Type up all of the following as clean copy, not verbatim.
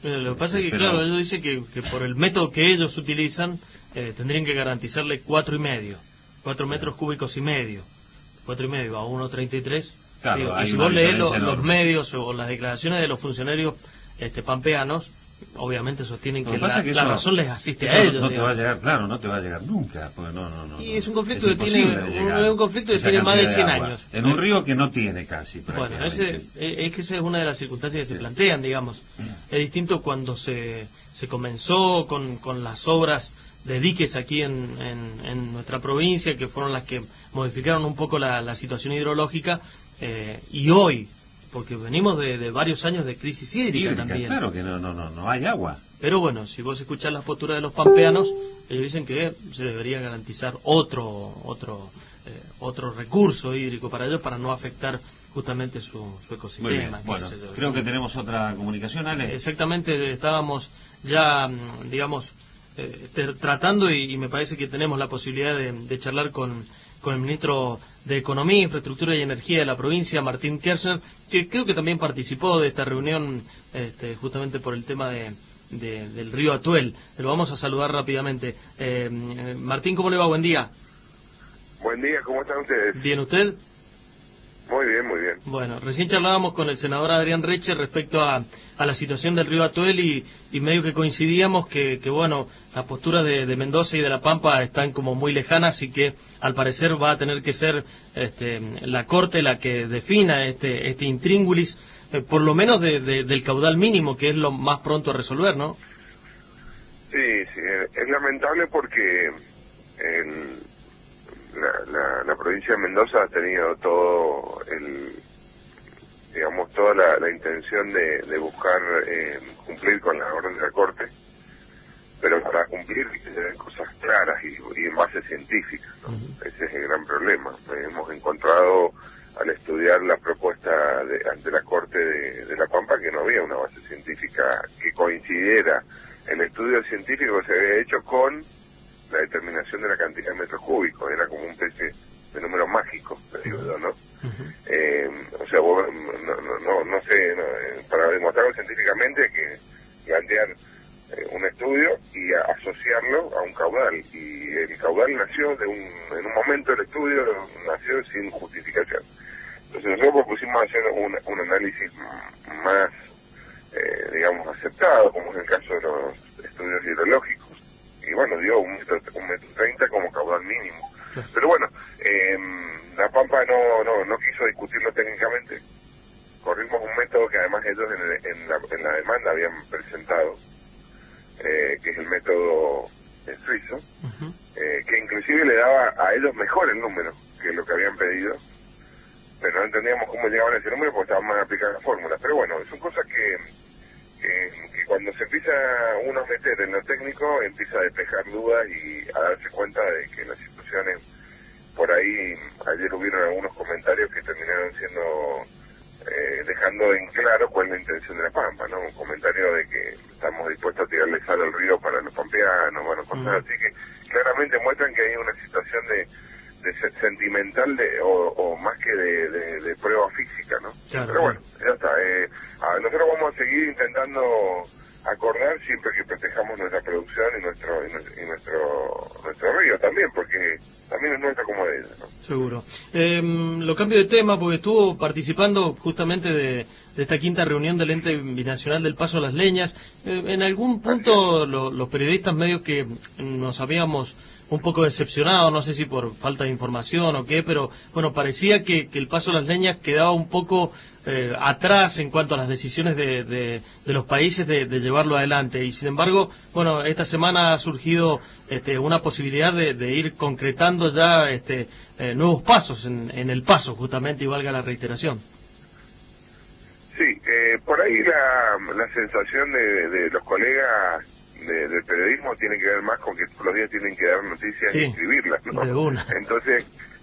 Lo que pasa es que, claro, ellos dicen que por el método que ellos utilizan, tendrían que garantizarle 4 metros cúbicos y medio. 4,5 a 1,33. Claro, Y si vos lees los medios o las declaraciones de los funcionarios pampeanos, obviamente sostienen que la razón les asiste a ellos. No te va a llegar, claro, no te va a llegar nunca. Y es un conflicto que tiene más de 100 años. En un río que no tiene casi. Bueno, esa es una de las circunstancias que se plantean, digamos. Es distinto cuando se comenzó con las obras de diques aquí en nuestra provincia, que fueron las que modificaron un poco la situación hidrológica, y hoy, porque venimos de varios años de crisis hídrica también. Claro que no hay agua. Pero bueno, si vos escuchás las posturas de los pampeanos, ellos dicen que se debería garantizar otro recurso hídrico para ellos, para no afectar justamente su ecosistema. Bueno, creo que tenemos otra comunicación, Ale. Exactamente, estábamos ya, digamos, tratando, y me parece que tenemos la posibilidad de charlar con el ministro de Economía, Infraestructura y Energía de la provincia, Martín Kirchner, que creo que también participó de esta reunión justamente por el tema del río Atuel. Lo vamos a saludar rápidamente. Martín, ¿cómo le va? Buen día. Buen día, ¿cómo están ustedes? ¿Bien usted? Muy bien, muy bien. Bueno, recién charlábamos con el senador Adrián Reche respecto a la situación del río Atuel y medio que coincidíamos que bueno, las posturas de Mendoza y de La Pampa están como muy lejanas, y que al parecer va a tener que ser la Corte la que defina este intríngulis, por lo menos del caudal mínimo, que es lo más pronto a resolver, ¿no? Sí, es lamentable porque la provincia de Mendoza ha tenido toda la intención de buscar cumplir con la orden de la Corte, pero para cumplir se ven cosas claras y en base científica, ¿no? Ese es el gran problema. Hemos encontrado, al estudiar la propuesta ante la Corte de La Pampa, que no había una base científica que coincidiera. El estudio científico se había hecho con la determinación de la cantidad de metros cúbicos, era como una especie de número mágico, digo yo, ¿no? O sea, vos, no sé, para demostrarlo científicamente hay que plantear un estudio y asociarlo a un caudal, y el caudal nació en un momento del estudio nació sin justificación. Entonces nosotros propusimos hacer un análisis más, digamos, aceptado, como es el caso de los estudios hidrológicos, y bueno, dio 1,30 m como caudal mínimo. Pero bueno, La Pampa no quiso discutirlo técnicamente. Corrimos un método que además ellos en la demanda habían presentado, que es el método suizo, que inclusive le daba a ellos mejor el número que lo que habían pedido, pero no entendíamos cómo llegaban a ese número porque estaban mal aplicadas las fórmulas. Pero bueno, son cosas que cuando se empieza uno a meter en lo técnico, empieza a despejar dudas y a darse cuenta de que las situaciones, por ahí ayer hubieron algunos comentarios que terminaron siendo dejando en claro cuál es la intención de La Pampa, ¿no? Un comentario de que estamos dispuestos a tirarle sal al río para los pampeanos, bueno, cosas así que claramente muestran que hay una situación de sentimental o más que de prueba física, ¿no? Claro, pero bueno, ya está. Nosotros vamos a seguir intentando acordar siempre que protejamos nuestra producción y nuestro río también, porque también es nuestra como de ellos, ¿no? Seguro. Lo cambio de tema porque estuvo participando justamente de esta quinta reunión del ente binacional del Paso a las Leñas. En algún punto los periodistas medios que nos habíamos un poco decepcionado, no sé si por falta de información o qué, pero bueno, parecía que el Paso a las Leñas quedaba un poco atrás en cuanto a las decisiones de los países de llevarlo adelante, y sin embargo, bueno, esta semana ha surgido una posibilidad de ir concretando ya nuevos pasos en el Paso, justamente, y valga la reiteración. Sí, por ahí la sensación de los colegas del periodismo tiene que ver más con que todos los días tienen que dar noticias y escribirlas, ¿no? De una. Entonces,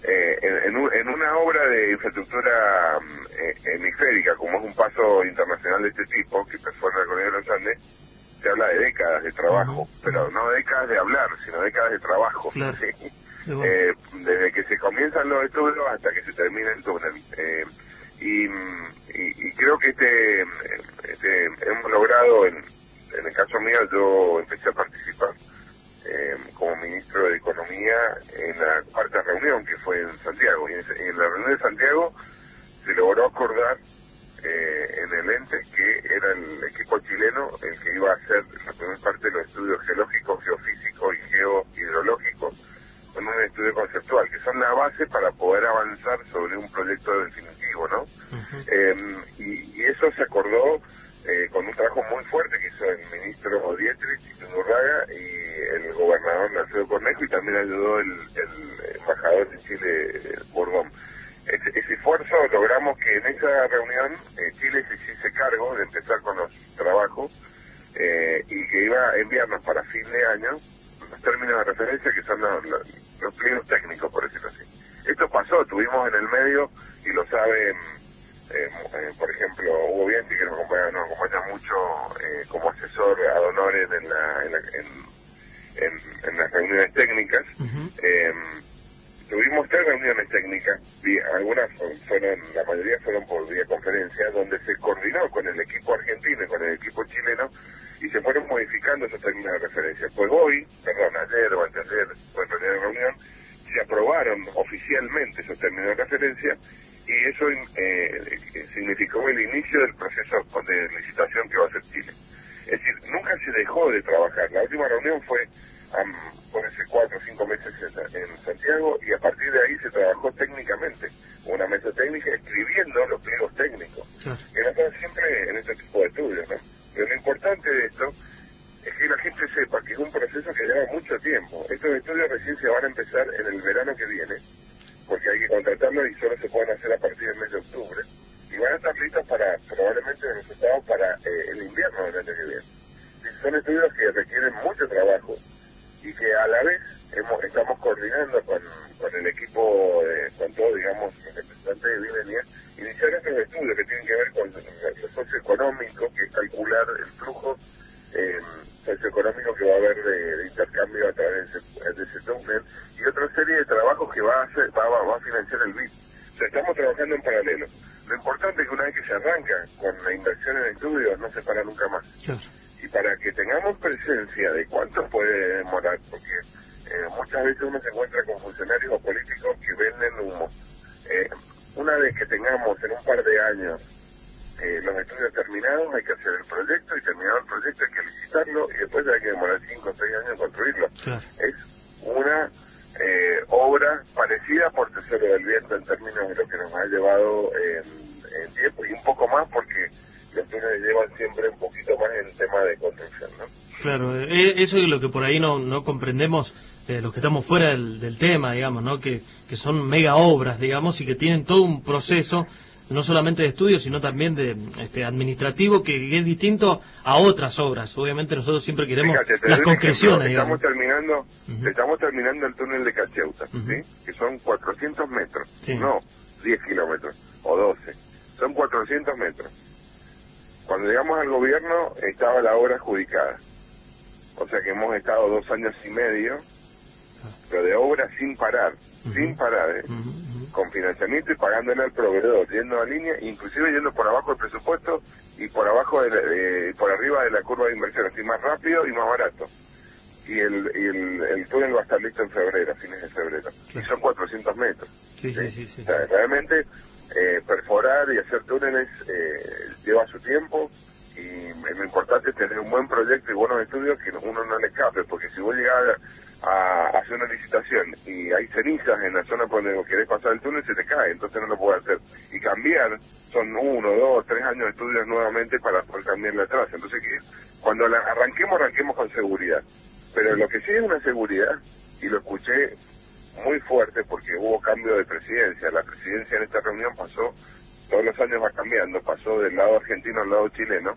en una obra de infraestructura hemisférica, como es un paso internacional de este tipo, que perfora la cordillera de los Andes, se habla de décadas de trabajo, pero no décadas de hablar, sino décadas de trabajo. Claro. ¿Sí? Desde que se comienzan los estudios hasta que se termina el túnel. Y creo que hemos logrado en el caso mío yo empecé a participar como ministro de Economía en la cuarta reunión que fue en Santiago, y en la reunión de Santiago se logró acordar en el ente que era el equipo chileno el que iba a hacer la primera parte de los estudios geológicos, geofísicos y geohidrológicos, con un estudio conceptual, que son la base para poder avanzar sobre un proyecto definitivo, ¿no? Y eso se acordó con un trabajo muy fuerte que hizo el ministro Dietrich Undurraga y el gobernador Alfredo Cornejo, y también ayudó el embajador de Chile, Bordón. Ese esfuerzo logramos que en esa reunión Chile se hiciese cargo de empezar con los trabajos y que iba a enviarnos para fin de año los términos de referencia, que son los pliegos técnicos, por decirlo así. Esto pasó, tuvimos en el medio, y lo saben, por ejemplo, Hugo Bianchi, que nos acompaña mucho como asesor ad honorem en las reuniones técnicas. Tuvimos 3 reuniones técnicas, algunas la mayoría fueron por vía conferencia, donde se coordinó con el equipo argentino y con el equipo chileno, y se fueron modificando esos términos de referencia. Pues ayer o anteayer, fue en reunión, se aprobaron oficialmente esos términos de referencia, y eso significó el inicio del proceso de licitación que va a hacer Chile. Es decir, nunca se dejó de trabajar. La última reunión fue por ese 4 o 5 meses en Santiago, y a partir de ahí se trabajó técnicamente, una mesa técnica escribiendo los pliegos técnicos, que no están siempre en este tipo de estudios, ¿no? Pero lo importante de esto es que la gente sepa que es un proceso que lleva mucho tiempo. Estos estudios recién se van a empezar en el verano que viene, porque hay que contratarlos y solo se pueden hacer a partir del mes de octubre, y van a estar listos para, probablemente, los resultados para el invierno del año que viene. Y son estudios que requieren mucho trabajo, y que a la vez estamos coordinando con el equipo, con todo, digamos, los representantes de Bienvenida, iniciar estos estudios que tienen que ver con lo socioeconómico, que es calcular el flujo socioeconómico que va a haber de intercambio a través de ese túnel, y otra serie de trabajos que va a financiar el BID. O sea, estamos trabajando en paralelo. Lo importante es que una vez que se arranca con la inversión en estudios, no se para nunca más. Claro. Y para que tengamos presencia de cuánto puede demorar, porque muchas veces uno se encuentra con funcionarios o políticos que venden humo. Una vez que tengamos en un par de años los estudios terminados, hay que hacer el proyecto, y terminado el proyecto hay que licitarlo, y después hay que demorar 5 o 6 años en construirlo. Claro. Es una obra parecida por Tesoro del Viento en términos de lo que nos ha llevado en tiempo, y un poco más porque los túneles llevan siempre un poquito más en tema de construcción, ¿no? Claro, eso es lo que por ahí no comprendemos los que estamos fuera del tema, digamos, ¿no? Que son mega obras, digamos, y que tienen todo un proceso, no solamente de estudio, sino también de administrativo, que es distinto a otras obras. Obviamente nosotros siempre queremos las concreciones, digamos. Estamos terminando el túnel de Cacheuta, ¿sí? Que son 400 metros, sí. No 10 kilómetros o 12, son 400 metros. Cuando llegamos al gobierno estaba la obra adjudicada, o sea que hemos estado 2 años y medio, pero de obra sin parar, con financiamiento y pagándole al proveedor, yendo a línea, inclusive yendo por abajo del presupuesto y por abajo por arriba de la curva de inversión, así más rápido y más barato. Y el túnel va a estar listo en febrero, a fines de febrero. Y son 400 metros. Sí. O sea, realmente perforar y hacer túneles lleva su tiempo, y lo importante es tener un buen proyecto y buenos estudios que uno no le escape, porque si vos llegás a hacer una licitación y hay cenizas en la zona por donde querés pasar el túnel, se te cae, entonces no lo puedes hacer. Y cambiar son 1, 2, 3 años de estudios nuevamente para poder cambiarle atrás. Entonces cuando arranquemos con seguridad. Pero lo que sí es una seguridad, y lo escuché muy fuerte porque hubo cambio de presidencia. La presidencia en esta reunión pasó, todos los años va cambiando, pasó del lado argentino al lado chileno.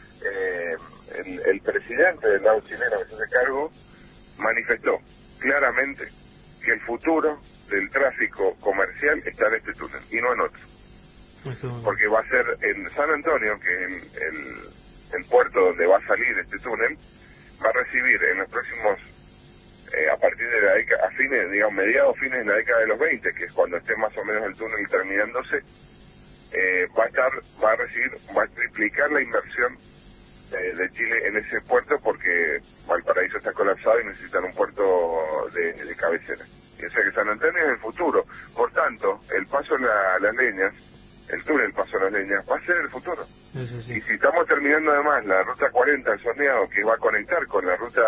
El presidente del lado chileno que se hace cargo manifestó claramente que el futuro del tráfico comercial está en este túnel y no en otro. Porque va a ser en San Antonio, que es el puerto donde va a salir este túnel, va a recibir en los próximos, a partir de la década, fines de la década de los 20, que es cuando esté más o menos el túnel terminándose, va a triplicar la inversión de Chile en ese puerto, porque Valparaíso está colapsado y necesitan un puerto de cabecera. Y o sea que San Antonio es el futuro. Por tanto, el paso a las leñas, el túnel paso a las leñas, va a ser el futuro. Sí. Y si estamos terminando además la ruta 40 del Sorneado, que va a conectar con la ruta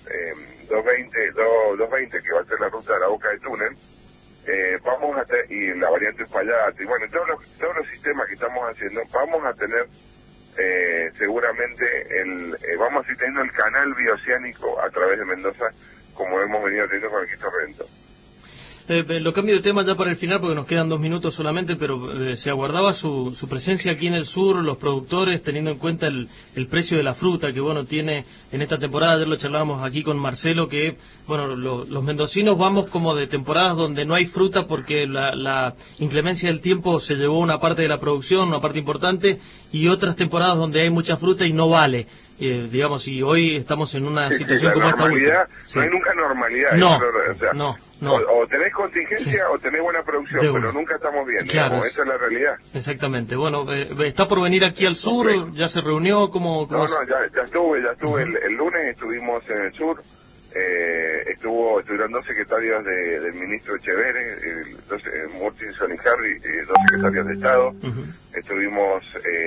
220, que va a ser la ruta de la boca del túnel, vamos a y la variante Uspallata, y bueno, todos los sistemas que estamos haciendo, vamos a tener seguramente vamos a ir teniendo el canal bioceánico a través de Mendoza, como hemos venido teniendo con el Cristo Redentor. Lo cambio de tema ya para el final porque nos quedan 2 minutos solamente, pero se aguardaba su presencia aquí en el sur, los productores, teniendo en cuenta el precio de la fruta que bueno tiene en esta temporada. Ayer lo charlábamos aquí con Marcelo, que bueno los mendocinos vamos como de temporadas donde no hay fruta porque la inclemencia del tiempo se llevó una parte de la producción, una parte importante, y otras temporadas donde hay mucha fruta y no vale. Digamos, y hoy estamos en una situación como esta última. No hay nunca normalidad. No, o sea, no. O tenés contingencia o tenés buena producción, pero nunca estamos bien. Claro, esa es la realidad. Exactamente. Bueno, está por venir aquí al sur, ya se reunió, ¿cómo ya estuve. El lunes estuvimos en el sur. Estuvieron 2 secretarios del ministro Echeverri, Murchison y Harry, 2 secretarios de Estado. Estuvimos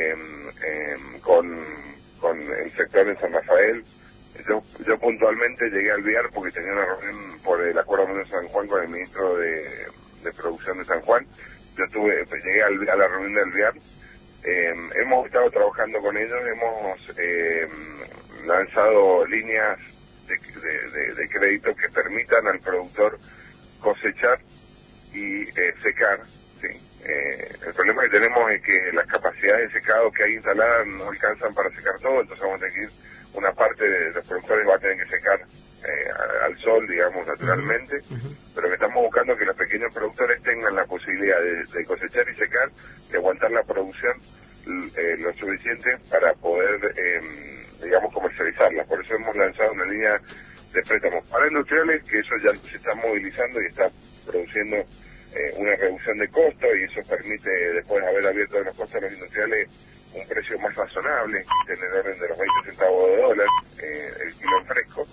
con el sector de San Rafael. Yo puntualmente llegué al Viar porque tenía una reunión por el Acuerdo de San Juan con el ministro de Producción de San Juan. Llegué a la reunión del Viar. Hemos estado trabajando con ellos, hemos lanzado líneas de crédito que permitan al productor cosechar y secar. ¿Sí? El problema que tenemos es que las capacidades de secado que hay instaladas no alcanzan para secar todo, entonces vamos a tener que una parte de los productores va a tener que secar al sol, digamos, naturalmente, pero que estamos buscando que los pequeños productores tengan la posibilidad de cosechar y secar, de aguantar la producción lo suficiente para poder, digamos, comercializarla. Por eso hemos lanzado una línea de préstamos para industriales, que eso ya se está movilizando y está produciendo una reducción de costos, y eso permite, después de haber abierto los costos a los industriales, un precio más razonable, en el orden de los 20 centavos de dólar el kilo en fresco.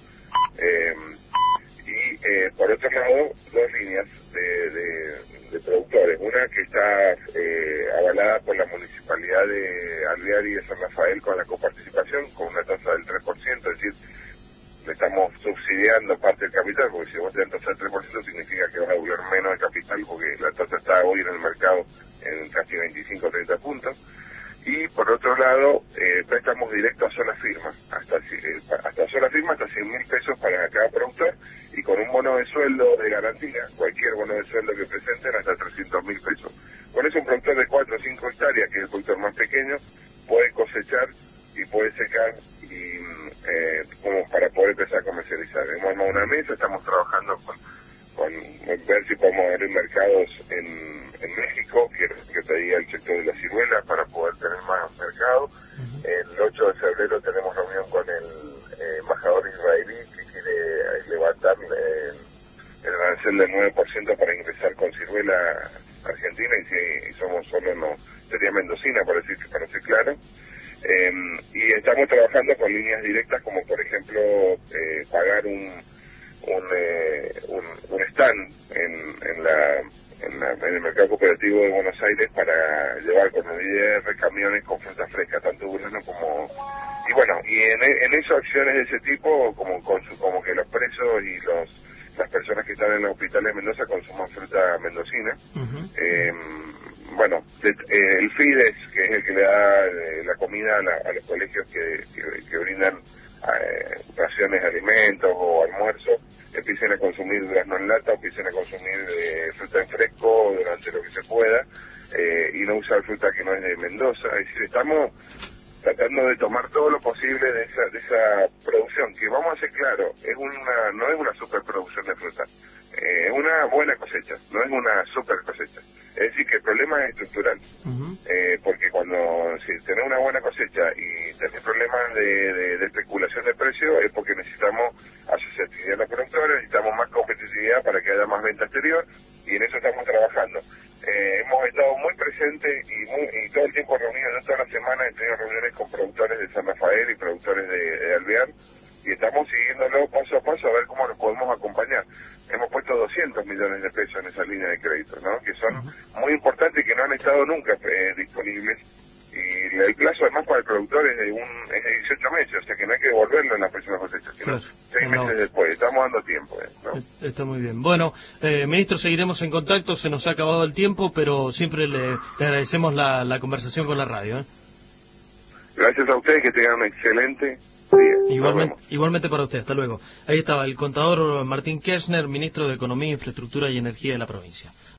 Y por otro lado, 2 líneas de productores. Una que está avalada por la Municipalidad de Alvear y de San Rafael con la coparticipación, con una tasa del 3%, es decir, le estamos subsidiando parte del capital, porque si vos tenés tasa del 3% significa que vas a devolver menos de capital, porque la tasa está hoy en el mercado en casi 25 o 30 puntos. Y por otro lado, préstamos directos a sola firma, hasta sola firma, hasta 100.000 pesos para cada productor, y con un bono de sueldo de garantía, cualquier bono de sueldo que presenten, hasta 300.000 pesos. Con eso un productor de 4 o 5 hectáreas, que es el productor más pequeño, puede cosechar y puede secar, y como para poder empezar a comercializar. Hemos armado una mesa, estamos trabajando con ver si podemos abrir mercados en México, que pedía el sector de la ciruela para poder tener más mercado. El 8 de febrero tenemos reunión con el embajador israelí, que quiere levantar el arancel del 9% para ingresar con ciruela argentina, y si somos solo no sería mendocina, para ser claro. Y estamos trabajando con líneas directas, como por ejemplo pagar un stand en el mercado cooperativo de Buenos Aires para llevar con el IDR camiones con fruta fresca, tanto durazno como... Y bueno, y en esas acciones de ese tipo, como que los presos y las personas que están en los hospitales de Mendoza consuman fruta mendocina. Bueno, el FIDES, que es el que le da la comida a los colegios que brindan raciones de alimentos o almuerzos, empiecen a consumir durazno en lata, empiecen a consumir fruta en fresco durante lo que se pueda, y no usar fruta que no es de Mendoza. Es decir, estamos tratando de tomar todo lo posible de esa producción, que vamos a ser claros, no es una superproducción de fruta, es una buena cosecha, no es una super cosecha. Es decir, que el problema es estructural, porque si tenés una buena cosecha y tenés problemas de especulación de precios, es porque necesitamos asociatividad a los productores, necesitamos más competitividad para que haya más venta exterior, y en eso estamos trabajando. hemos estado muy presentes y todo el tiempo reunidos. Yo toda la semana he tenido reuniones con productores de San Rafael y productores de Alvear, y estamos siguiéndolo paso a paso a ver cómo nos podemos acompañar. Hemos puesto 200 millones de pesos en esa línea de crédito, ¿no? Que son muy importantes y que no han estado nunca disponibles. Y el plazo además para el productor es de 18 meses, o sea que no hay que devolverlo en la próxima cosecha, sino 6 meses después. Estamos dando tiempo, ¿no? Está muy bien. Bueno, ministro, seguiremos en contacto, se nos ha acabado el tiempo, pero siempre le agradecemos la conversación con la radio, ¿eh? Gracias a ustedes, que tengan un excelente día. Igualmente para usted, hasta luego. Ahí estaba el contador Martín Kirchner, ministro de Economía, Infraestructura y Energía de la provincia.